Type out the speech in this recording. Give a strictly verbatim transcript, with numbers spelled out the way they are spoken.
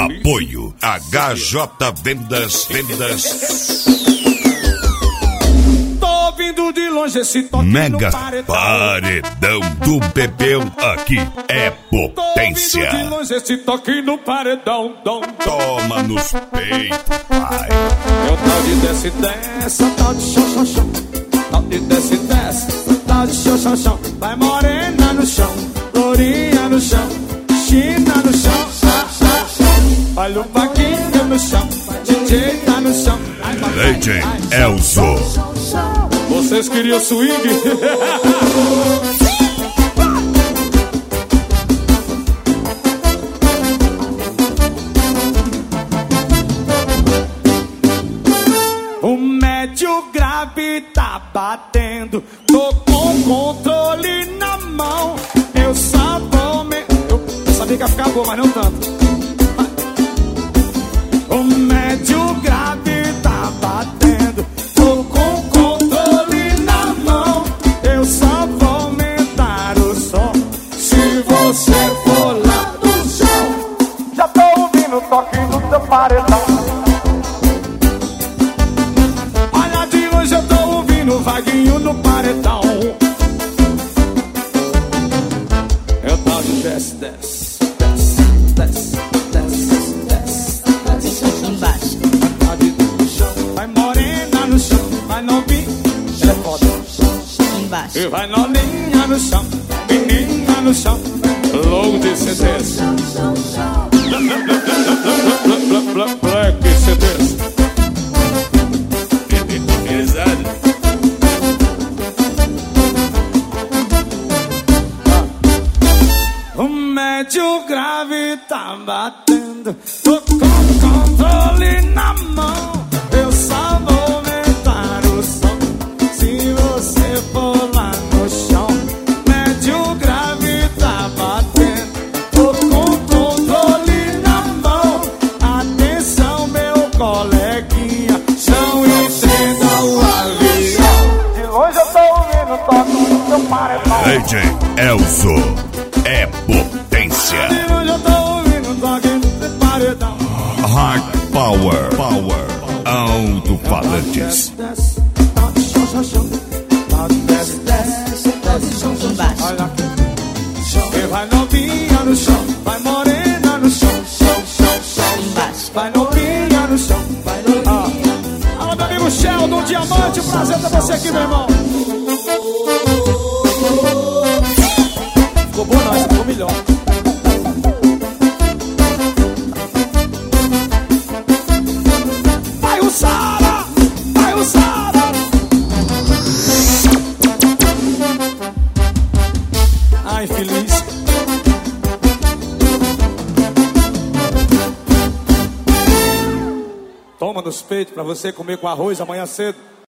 Apoio H J Vendas, Vendas. Tô vindo de longe esse toque Mega no paredão. Paredão do Bebel, aqui é potência. Tô vindo de longe esse toque no paredão, dom, dom. Toma nos peitos, pai. É o tal de desce, desce, tal de chão, chão, chão. Tal de desce, desce, tal de chão, chão, chão. Vai morena no chão, lourinha no chão, China no chão, chá, chá, chá. Olha o Paquinho no chão, D J tá no chão. Legend Elzo. Vocês queriam swing? O médio grave tá batendo, tô com controle na mão. Eu só vou me... Eu sabia que ia ficar boa, mas não tanto. O médio grave tá batendo, tô com controle na mão. Eu só vou aumentar o som se você for lá no chão. Já tô ouvindo o toque no teu paredão. Olha, de hoje eu tô ouvindo o Vaguinho no paredão. É o tal de desce, desce, desce, desce, desce, desce, desce embaixo. Vai morena no chão, vai novinha, ela é foda. Embaixo. E vai novinha no chão, menina no chão, logo de C Ds. Black C Ds. Pesado. O médio grave tá batendo, tô com controle na mão. Eu só vou aumentar o som se você for lá no chão. Médio grave tá batendo, tô com controle na mão. Atenção, meu coleguinha, não entenda o avião. De longe eu tô ouvindo o toque do seu paredão. Legend Elzo. É potência. De longe eu tô ouvindo o toque do seu paredão. Hard Power, Power, alto-falantes. Desce, desce, chão, chão, chão. Desce, desce, desce, chão, chão, chão. Olha aqui. E vai novinha no chão, vai morena no chão, chão, chão, chão. Vai novinha no chão, vai novinha. Ah. Alô, meu amigo Sheldon, Diamante, prazer ter você aqui, meu irmão. Ficou bom não, ficou melhor. Vai o Sara, vai o Sara. Ai, feliz. Toma nos peitos pra você comer com arroz amanhã cedo.